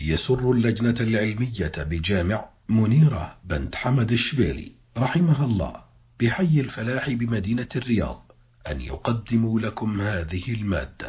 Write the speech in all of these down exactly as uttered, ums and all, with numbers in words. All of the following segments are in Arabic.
يسر اللجنة العلمية بجامع منيرة بنت حمد الشبيلي رحمها الله بحي الفلاح بمدينة الرياض أن يقدموا لكم هذه المادة،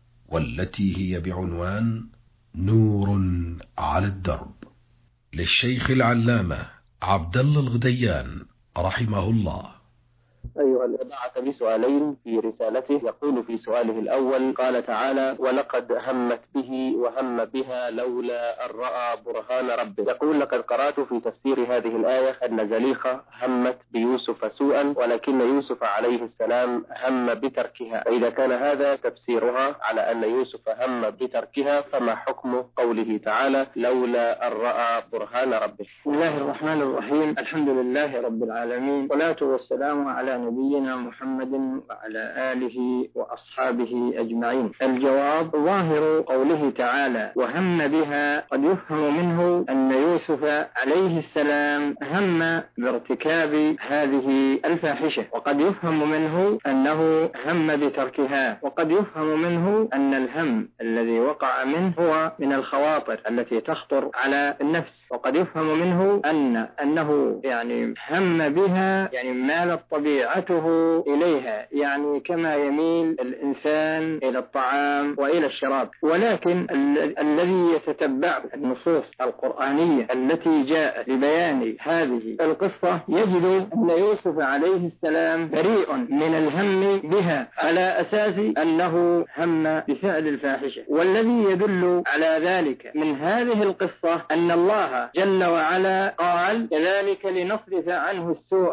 والتي هي بعنوان نور على الدرب، للشيخ العلامة عبد الله الغديان رحمه الله. أيها الأخوة، بعث بسؤالين في رسالته. يقول في سؤاله الأول: قال تعالى: ولقد همت به وهم بها لولا أن رأى برهان ربه. يقول: لقد قرأت في تفسير هذه الآية أن زليخة همت بيوسف سوءا، ولكن يوسف عليه السلام هم بتركها. فإذا كان هذا تفسيرها على أن يوسف هم بتركها، فما حكم قوله تعالى: لولا أن رأى برهان ربه؟ بسم الله الرحمن الرحيم. الحمد لله رب العالمين، والصلاة والسلام على نبينا محمد وعلى آله وأصحابه أجمعين. الجواب: ظاهر قوله تعالى وهم بها قد يفهم منه أن يوسف عليه السلام هم بارتكاب هذه الفاحشة، وقد يفهم منه أنه هم بتركها، وقد يفهم منه أن الهم الذي وقع منه هو من الخواطر التي تخطر على النفس، وقد يفهم منه أن أنه يعني هم بها يعني مالت طبيعته إليها، يعني كما يميل الإنسان إلى الطعام وإلى الشراب. ولكن ال- الذي يتتبع النصوص القرآنية التي جاءت لبيان هذه القصة يجد أن يوسف عليه السلام بريء من الهم بها، على أساس أنه هم بفعل الفاحشة. والذي يدل على ذلك من هذه القصة أن الله جل وعلا قال: كذلك لنصرف عنه السوء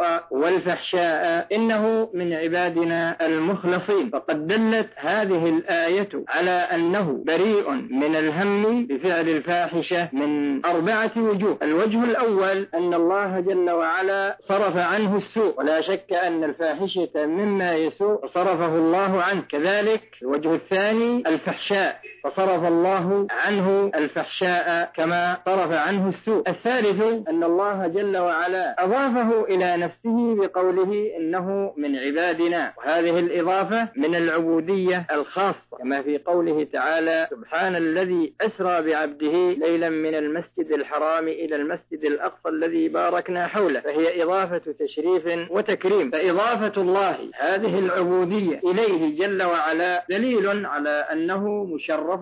والفحشاء إنه من عبادنا المخلصين. فقد دلت هذه الآية على أنه بريء من الهم بفعل الفاحشة من أربعة وجوه. الوجه الأول أن الله جل وعلا صرف عنه السوء، ولا شك أن الفاحشة مما يسوء صرفه الله عنه. كذلك الوجه الثاني الفحشاء، فصرف الله عنه الفحشاء كما صرف عنه السوء. الثالث أن الله جل وعلا أضافه إلى نفسه بقوله إنه من عبادنا، وهذه الإضافة من العبودية الخاصة، كما في قوله تعالى: سبحان الذي أسرى بعبده ليلا من المسجد الحرام إلى المسجد الأقصى الذي باركنا حوله، فهي إضافة تشريف وتكريم. فإضافة الله هذه العبودية إليه جل وعلا دليل على أنه مشرف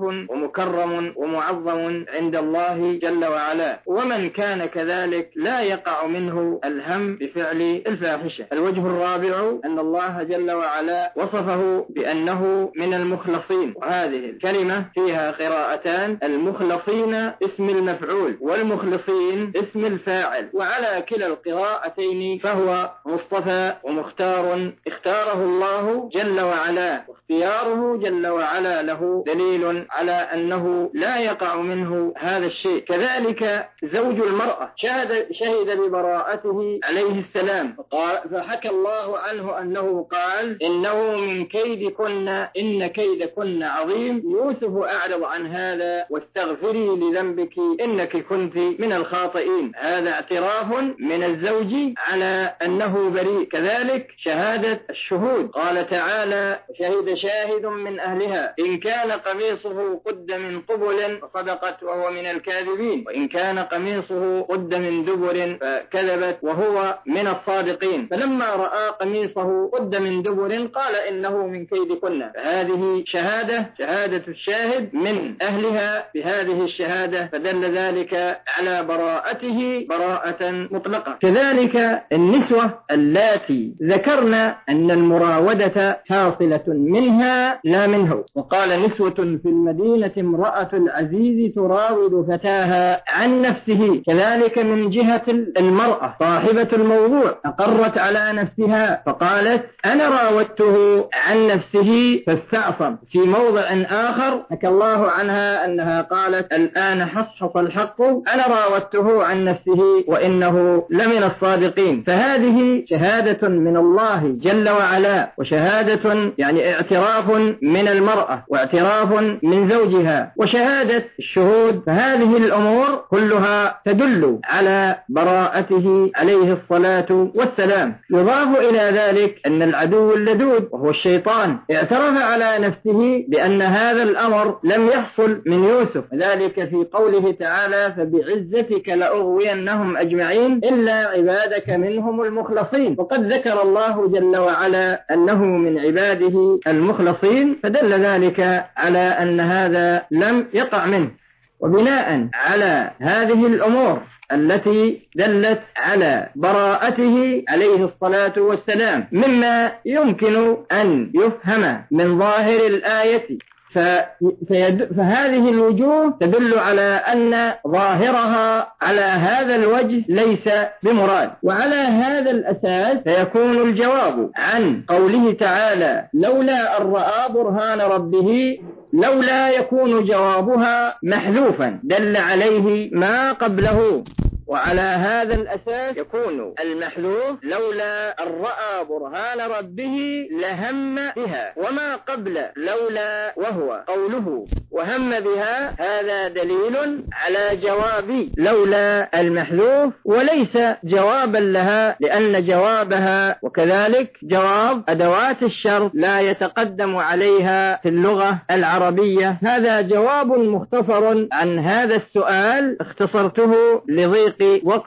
ومكرم ومعظم عند الله جل وعلا، ومن كان كذلك لا يقع منه الهم بفعل الفاحشة. الوجه الرابع أن الله جل وعلا وصفه بأنه من المخلصين، وهذه الكلمة فيها قراءتان: المخلصين اسم المفعول والمخلصين اسم الفاعل، وعلى كلا القراءتين فهو مصطفى ومختار اختاره الله جل وعلا، واختياره جل وعلا له دليل على أنه لا يقع منه هذا الشيء. كذلك زوج المرأة شهد, شهد ببراءته عليه السلام، فقال فحكى الله عنه أنه قال: إنه من كيدكن إن كيدكن عظيم. يوسف أعرض عن هذا واستغفري لذنبك إنك كنت من الخاطئين. هذا اعتراف من الزوج على أنه بريء. كذلك شهادة الشهود، قال تعالى: شهد شاهد من أهلها إن كان قميصه قد من قبل فصدقت وهو من الكاذبين، وإن كان قميصه قد من دبر فكذبت وهو من الصادقين. فلما رأى قميصه قد من دبر قال إنه من كيدكن. فهذه شهادة شهادة الشاهد من أهلها بهذه الشهادة، فدل ذلك على براءته براءة مطلقة. كذلك النسوة اللاتي ذكرنا أن المراودة حاصلة منها لا منه، وقال: نسوة في المدينة امرأة العزيز تراود فتاها عن نفسه. كذلك من جهة المرأة صاحبة الموضوع أقرت على نفسها فقالت: أنا راودته عن نفسه فاستعصم. في موضع آخر حكى الله عنها أنها قالت: الآن حصحص الحق أنا راودته عن نفسه وإنه لمن الصادقين. فهذه شهادة من الله جل وعلا، وشهادة يعني اعتراف من المرأة واعتراف من زوجها، وشهادة الشهود. فهذه الأمور كلها تدل على براءته عليه الصلاة والسلام. يضاف أضافوا إلى ذلك أن العدو اللدود وهو الشيطان اعترف على نفسه بأن هذا الأمر لم يحصل من يوسف، ذلك في قوله تعالى فبعزتك لأغوينهم أجمعين إلا عبادك منهم المخلصين. وقد ذكر الله جل وعلا أنه من عباده المخلصين، فدل ذلك على أن هذا لم يقع منه. وبناء على هذه الأمور التي دلت على براءته عليه الصلاة والسلام مما يمكن أن يفهم من ظاهر الآية، فهذه الوجوه تدل على أن ظاهرها على هذا الوجه ليس بمراد. وعلى هذا الأساس فيكون الجواب عن قوله تعالى لولا أن رأى برهان ربه لولا يكون جوابها محذوفا دل عليه ما قبله. وعلى هذا الأساس يكون المحذوف لولا أن رأى برهان ربه لهم بها، وما قبل لولا وهو قوله وهم بها هذا دليل على جواب لولا المحذوف وليس جوابا لها، لأن جوابها وكذلك جواب أدوات الشرط لا يتقدم عليها في اللغة العربية. هذا جواب مختصر عن هذا السؤال اختصرته لضيق وقت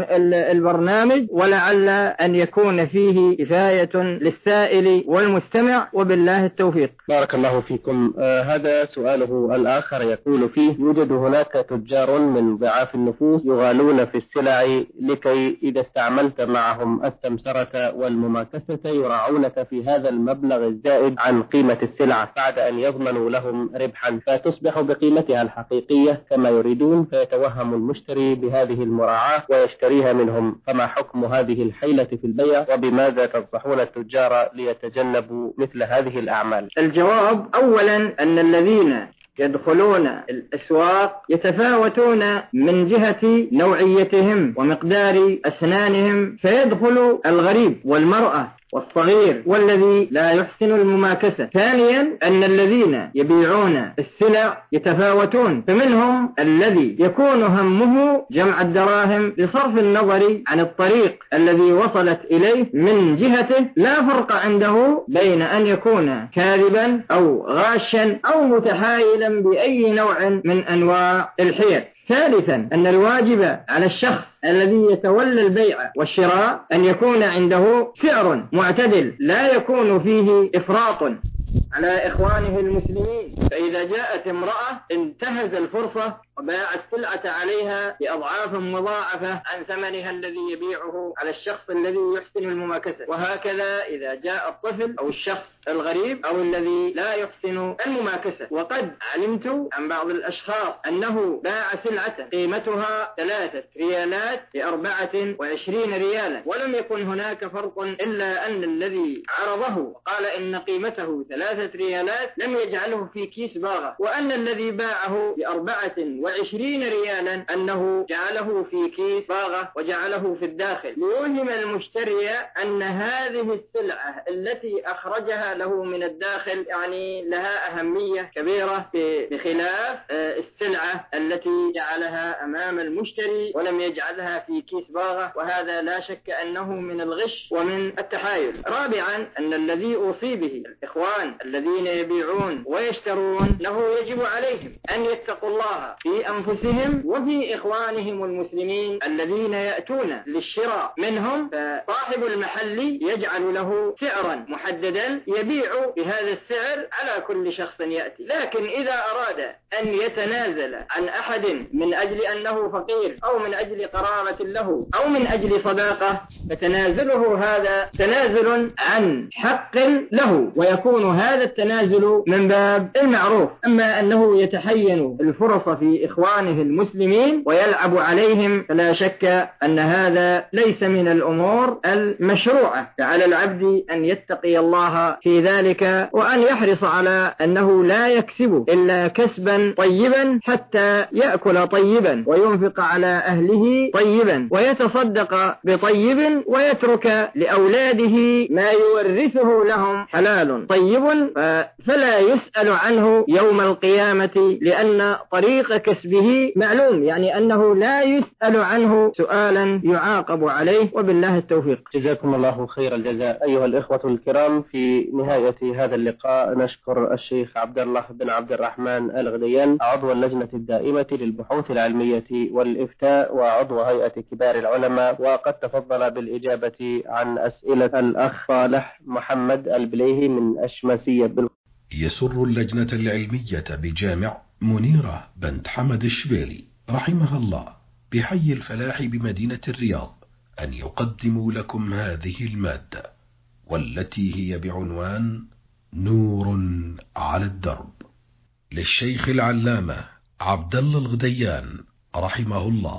البرنامج، ولعل أن يكون فيه كفاية للسائل والمستمع، وبالله التوفيق. بارك الله فيكم. آه هذا سؤاله الآخر يقول فيه يوجد هناك تجار من ضعاف النفوس يغالون في السلع لكي إذا استعملت معهم السمسرة والمماكسة يراعونك في هذا المبلغ الزائد عن قيمة السلعة بعد أن يضمنوا لهم ربحا، فتصبح بقيمتها الحقيقية كما يريدون، فيتوهم المشتري بهذه المراعاة ويشتريها منهم. فما حكم هذه الحيلة في البيع، وبماذا تنصحون التجار ليتجنبوا مثل هذه الأعمال؟ الجواب أولا أن الذين يدخلون الأسواق يتفاوتون من جهة نوعيتهم ومقدار أسنانهم، فيدخل الغريب والمرأة والصغير والذي لا يحسن المماكسة. ثانيا أن الذين يبيعون السلع يتفاوتون، فمنهم الذي يكون همه جمع الدراهم بصرف النظر عن الطريق الذي وصلت إليه من جهته، لا فرق عنده بين أن يكون كاذبا أو غاشا أو متحايلا بأي نوع من أنواع الحيل. ثالثا أن الواجب على الشخص الذي يتولى البيع والشراء أن يكون عنده سعر معتدل لا يكون فيه إفراط على إخوانه المسلمين. فإذا جاءت امرأة انتهز الفرصة وباع السلعة عليها بأضعاف مضاعفة عن ثمنها الذي يبيعه على الشخص الذي يحسن المماكسة. وهكذا إذا جاء الطفل أو الشخص الغريب أو الذي لا يحسن المماكسة. وقد علمت عن بعض الأشخاص أنه باع سلعة قيمتها ثلاثة ريالات بأربعة وعشرين ريالا، ولم يكن هناك فرق إلا أن الذي عرضه وقال إن قيمته ثلاثة ريالات لم يجعله في كيس باغة، وأن الذي باعه بأربعة وعشرين ريالا أنه جعله في كيس باغة وجعله في الداخل، ليوهم المشتري أن هذه السلعة التي أخرجها له من الداخل يعني لها أهمية كبيرة بخلاف السلعة التي جعلها أمام المشتري ولم يجعلها في كيس باغة، وهذا لا شك أنه من الغش ومن التحايل. رابعا أن الذي أوصي به الإخوان الذين يبيعون ويشترون له يجب عليهم أن يتقوا الله في أنفسهم وفي إخوانهم المسلمين الذين يأتون للشراء منهم، فصاحب المحل يجعل له سعرا محددا يبيع بهذا السعر على كل شخص يأتي. لكن إذا أراد أن يتنازل عن أحد من أجل أنه فقير أو من أجل قرابة له أو من أجل صداقة، فتنازله هذا تنازل عن حق له، ويكون هذا التنازل من باب المعروف. أما أنه يتحين الفرص في إخوانه المسلمين ويلعب عليهم فلا شك أن هذا ليس من الأمور المشروعة. فعلى العبد أن يتقي الله في ذلك وأن يحرص على أنه لا يكسب إلا كسبا طيبا حتى يأكل طيبا وينفق على أهله طيبا ويتصدق بطيب ويترك لأولاده ما يورثه لهم حلال طيب فلا يسأل عنه يوم القيامة، لأن طريق كسبه معلوم، يعني أنه لا يسأل عنه سؤالا يعاقب عليه. وبالله التوفيق. جزاكم الله خير الجزاء. أيها الإخوة الكرام، في نهاية هذا اللقاء نشكر الشيخ عبد الله بن عبد الرحمن الغديان، عضو اللجنة الدائمة للبحوث العلمية والإفتاء وعضو هيئة كبار العلماء، وقد تفضل بالإجابة عن أسئلة الأخ صالح محمد البليهي من أشمسية بال... يسر اللجنة العلمية بجامع منيرة بنت حمد الشبيلي رحمها الله بحي الفلاح بمدينة الرياض أن يقدموا لكم هذه المادة، والتي هي بعنوان نور على الدرب، للشيخ العلامة عبد الله الغديان رحمه الله.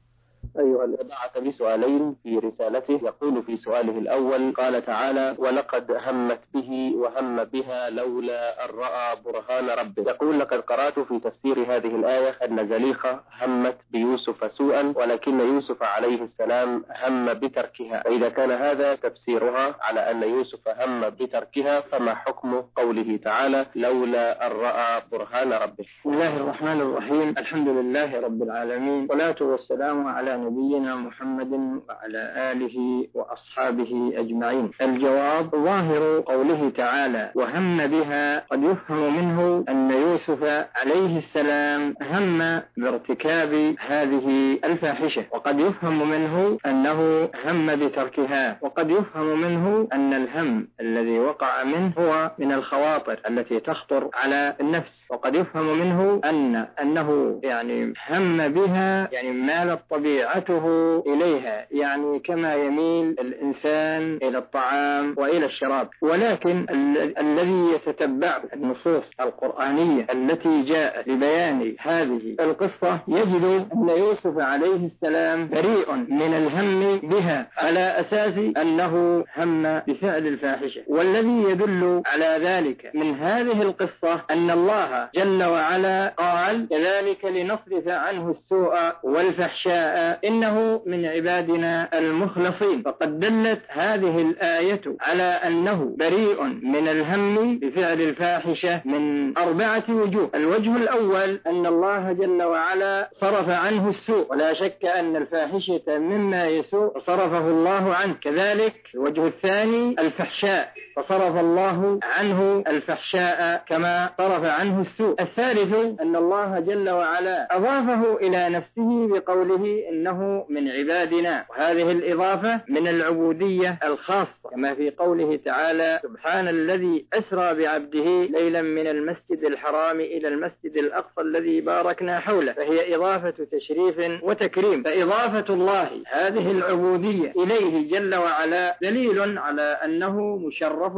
أيها الأخوة، بعث بسؤالين في رسالته. يقول في سؤاله الأول: قال تعالى: ولقد همت به وهم بها لولا أن رأى برهان ربه. يقول: لقد قرأت في تفسير هذه الآية أن زليخة همت بيوسف سوءا، ولكن يوسف عليه السلام هم بتركها. فإذا كان هذا تفسيرها على أن يوسف هم بتركها، فما حكم قوله تعالى: لولا أن رأى برهان ربه؟ بسم الله الرحمن الرحيم. الحمد لله رب العالمين، والصلاة والسلام على نبينا محمد وعلى آله وأصحابه أجمعين. الجواب: ظاهر قوله تعالى وهم بها قد يفهم منه أن يوسف عليه السلام هم بارتكاب هذه الفاحشة، وقد يفهم منه أنه هم بتركها، وقد يفهم منه أن الهم الذي وقع منه هو من الخواطر التي تخطر على النفس، وقد يفهم منه أن أنه يعني هم بها يعني مالت طبيعته إليها، يعني كما يميل الإنسان إلى الطعام وإلى الشراب. ولكن ال- الذي يتتبع النصوص القرآنية التي جاءت لبيان هذه القصة يجد أن يوسف عليه السلام بريء من الهم بها، على أساس أنه هم بفعل الفاحشة. والذي يدل على ذلك من هذه القصة أن الله جل وعلا قال: كذلك لنصرف عنه السوء والفحشاء إنه من عبادنا المخلصين. فقد دلت هذه الآية على أنه بريء من الهم بفعل الفاحشة من أربعة وجوه. الوجه الأول أن الله جل وعلا صرف عنه السوء، ولا شك أن الفاحشة مما يسوء صرفه الله عنه. كذلك الوجه الثاني الفحشاء، فصرف الله عنه الفحشاء كما صرف عنه السوء. الثالث أن الله جل وعلا أضافه إلى نفسه بقوله إنه من عبادنا، وهذه الإضافة من العبودية الخاصة، كما في قوله تعالى: سبحان الذي أسرى بعبده ليلا من المسجد الحرام إلى المسجد الأقصى الذي باركنا حوله، فهي إضافة تشريف وتكريم. فإضافة الله هذه العبودية إليه جل وعلا دليل على أنه مشرف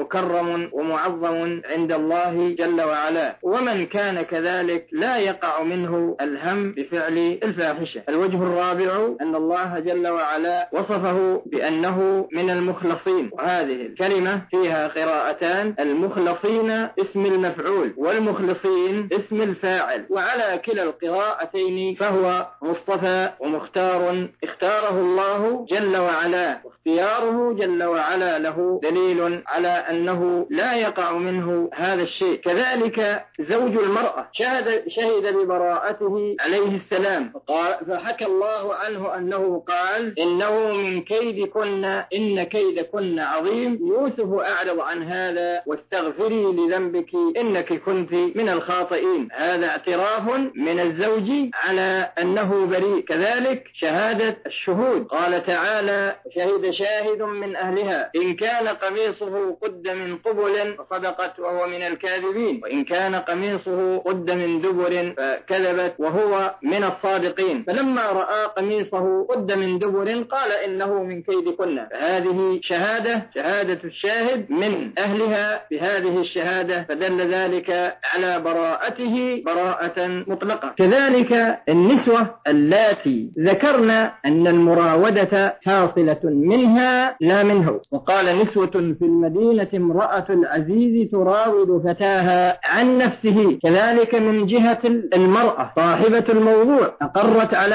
ومكرم ومعظم عند الله جل وعلا، ومن كان كذلك لا يقع منه الهم بفعل الفاحشة. الوجه الرابع أن الله جل وعلا وصفه بأنه من المخلصين، وهذه الكلمة فيها قراءتان: المخلصين اسم المفعول والمخلصين اسم الفاعل، وعلى كلا القراءتين فهو مصطفى ومختار اختاره الله جل وعلا، واختياره جل وعلا له دليل على أنه لا يقع منه هذا الشيء. كذلك زوج المرأة شهد, شهد ببراءته عليه السلام، فقال فحكى الله عنه أنه قال: إنه من كيدكن إن كيدكن عظيم. يوسف أعرض عن هذا واستغفري لذنبك إنك كنت من الخاطئين. هذا اعتراف من الزوج على أنه بريء. كذلك شهادة الشهود، قال تعالى: شهد شاهد من أهلها إن كان قميصه قد من قبل فصدقت وهو من الكاذبين، وإن كان قميصه قد من دبر فكذبت وهو من الصادقين. فلما رأى قميصه قد من دبر قال إنه من كيدكن. فهذه شهادة شهادة الشاهد من أهلها بهذه الشهادة، فدل ذلك على براءته براءة مطلقة. كذلك النسوة اللاتي ذكرنا أن المراودة حاصلة منها لا منه، وقال: نسوة في المدينة امرأة العزيز تراود فتاها عن نفسه. كذلك من جهة المرأة صاحبة الموضوع أقرت على نفسها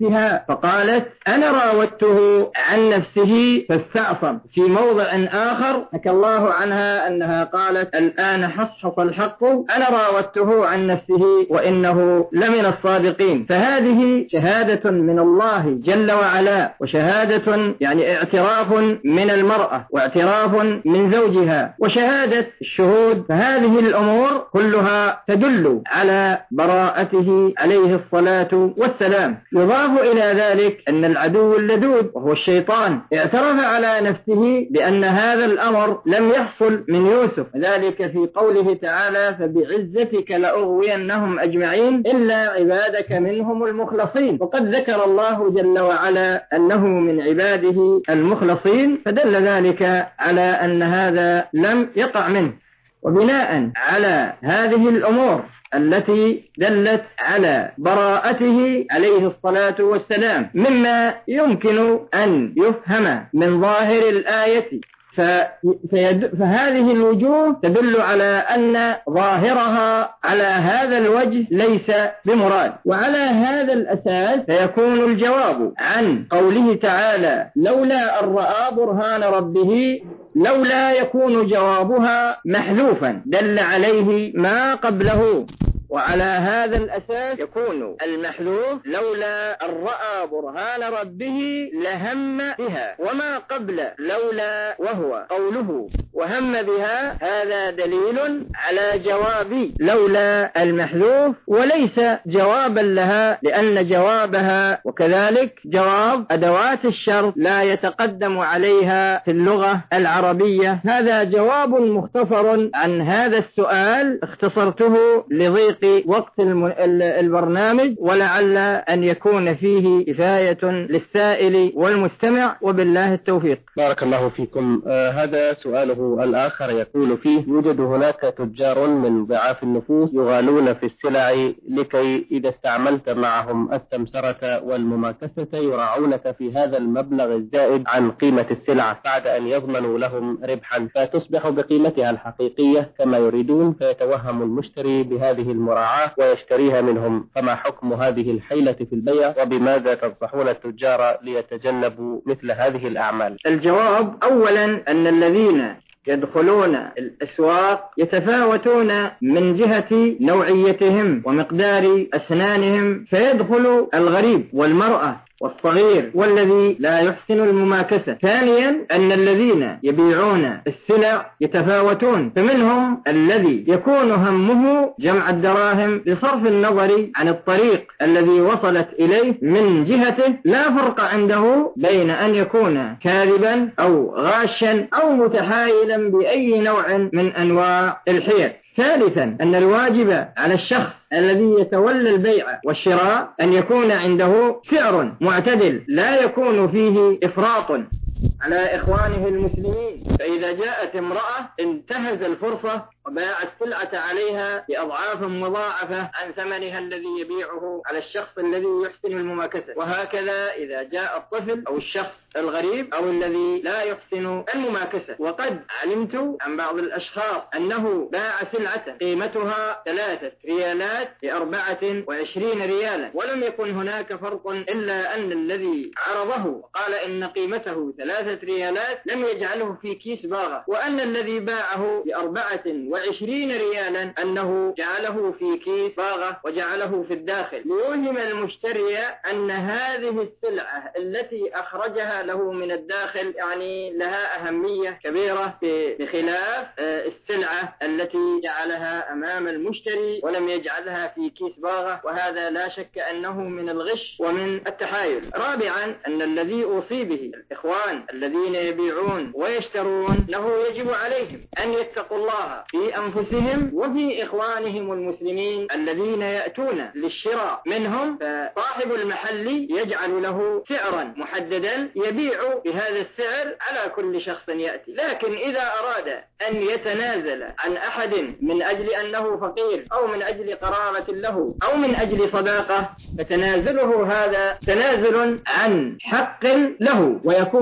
نفسها فقالت أنا راودته عن نفسه فاستعصم. في موضع آخر حكى الله عنها أنها قالت الآن حصحص الحق أنا راودته عن نفسه وإنه لمن الصادقين. فهذه شهادة من الله جل وعلا، وشهادة يعني اعتراف من المرأة واعتراف من زوجها وشهادة الشهود. فهذه الأمور كلها تدل على براءته عليه الصلاة والسلام. يضاف إلى ذلك أن العدو اللدود وهو الشيطان اعترف على نفسه بأن هذا الأمر لم يحصل من يوسف، ذلك في قوله تعالى فبعزتك لأغوينهم أجمعين إلا عبادك منهم المخلصين. وقد ذكر الله جل وعلا أنه من عباده المخلصين، فدل ذلك على أن هذا لم يقع منه. وبناء على هذه الأمور التي دلت على براءته عليه الصلاة والسلام مما يمكن أن يفهم من ظاهر الآية، فهذه الوجوه تدل على أن ظاهرها على هذا الوجه ليس بمراد. وعلى هذا الأساس فيكون الجواب عن قوله تعالى لولا أن رأى برهان ربه لولا يكون جوابها محذوفا دل عليه ما قبله. وعلى هذا الأساس يكون المحذوف لولا أن رأى برهان ربه لهم بها، وما قبل لولا وهو قوله وهم بها هذا دليل على جواب لولا المحذوف وليس جوابا لها، لأن جوابها وكذلك جواب أدوات الشرط لا يتقدم عليها في اللغة العربية. هذا جواب مختصر عن هذا السؤال اختصرته لضيق وقت البرنامج، ولعل أن يكون فيه كفاية للسائل والمستمع، وبالله التوفيق. بارك الله فيكم. آه هذا سؤاله الآخر يقول فيه يوجد هناك تجار من ضعاف النفوس يغالون في السلع لكي إذا استعملت معهم السمسرة والمماكسة يراعونك في هذا المبلغ الزائد عن قيمة السلعة بعد أن يضمنوا لهم ربحا، فتصبح بقيمتها الحقيقية كما يريدون، فيتوهم المشتري بهذه المراعاة ويشتريها منهم. فما حكم هذه الحيلة في البيع، وبماذا تنصحون التجار ليتجنبوا مثل هذه الأعمال؟ الجواب أولا أن الذين يدخلون الأسواق يتفاوتون من جهة نوعيتهم ومقدار أسنانهم، فيدخل الغريب والمرأة والصغير والذي لا يحسن المماكسة. ثانيا أن الذين يبيعون السلع يتفاوتون، فمنهم الذي يكون همه جمع الدراهم بصرف النظر عن الطريق الذي وصلت إليه من جهته، لا فرق عنده بين أن يكون كاذبا أو غاشا أو متحايلا بأي نوع من أنواع الحيل. ثالثا أن الواجب على الشخص الذي يتولى البيع والشراء أن يكون عنده سعر معتدل لا يكون فيه إفراط على إخوانه المسلمين. فإذا جاءت امرأة انتهز الفرصة وباع السلعة عليها بأضعاف مضاعفة عن ثمنها الذي يبيعه على الشخص الذي يحسن المماكسة. وهكذا إذا جاء الطفل أو الشخص الغريب أو الذي لا يحسن المماكسة. وقد علمت عن بعض الأشخاص أنه باع سلعة قيمتها ثلاثة ريالات بأربعة وعشرين ريالا، ولم يكن هناك فرق إلا أن الذي عرضه وقال إن قيمته ثلاثة ريالات لم يجعله في كيس باغة، وأن الذي باعه بأربعة وعشرين ريالا أنه جعله في كيس باغة وجعله في الداخل، ليوهم المشتري أن هذه السلعة التي أخرجها له من الداخل يعني لها أهمية كبيرة بخلاف السلعة التي جعلها أمام المشتري ولم يجعلها في كيس باغة، وهذا لا شك أنه من الغش ومن التحايل. رابعا أن الذي أوصي به الإخوان الذين يبيعون ويشترون له يجب عليهم أن يتقوا الله في أنفسهم وفي إخوانهم المسلمين الذين يأتون للشراء منهم، فصاحب المحل يجعل له سعرا محددا يبيع بهذا السعر على كل شخص يأتي. لكن إذا أراد أن يتنازل عن أحد من أجل أنه فقير أو من أجل قرابة له أو من أجل صداقة، فتنازله هذا تنازل عن حق له، ويكون هذا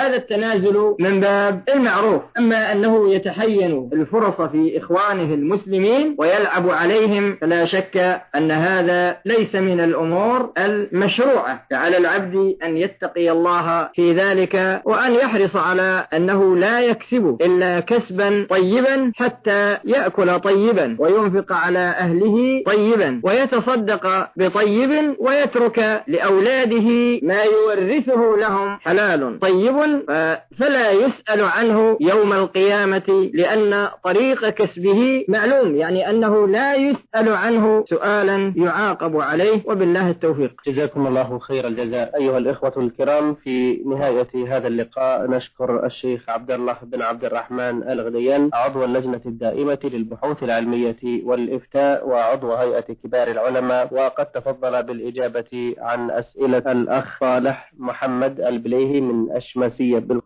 فهذا التنازل من باب المعروف. أما أنه يتحين الفرص في إخوانه المسلمين ويلعب عليهم فلا شك أن هذا ليس من الأمور المشروعة. فعلى العبد أن يتقي الله في ذلك وأن يحرص على أنه لا يكسب إلا كسبا طيبا حتى يأكل طيبا وينفق على أهله طيبا ويتصدق بطيب ويترك لأولاده ما يورثه لهم حلال طيب، فلا يسأل عنه يوم القيامة لأن طريق كسبه معلوم، يعني أنه لا يسأل عنه سؤالا يعاقب عليه. وبالله التوفيق. جزاكم الله خير الجزاء. أيها الإخوة الكرام، في نهاية هذا اللقاء نشكر الشيخ عبد الله بن عبد الرحمن الغديان عضو اللجنة الدائمة للبحوث العلمية والإفتاء وعضو هيئة كبار العلماء، وقد تفضل بالإجابة عن أسئلة الأخ صالح محمد البليهي من أشمسية بالقاهرة.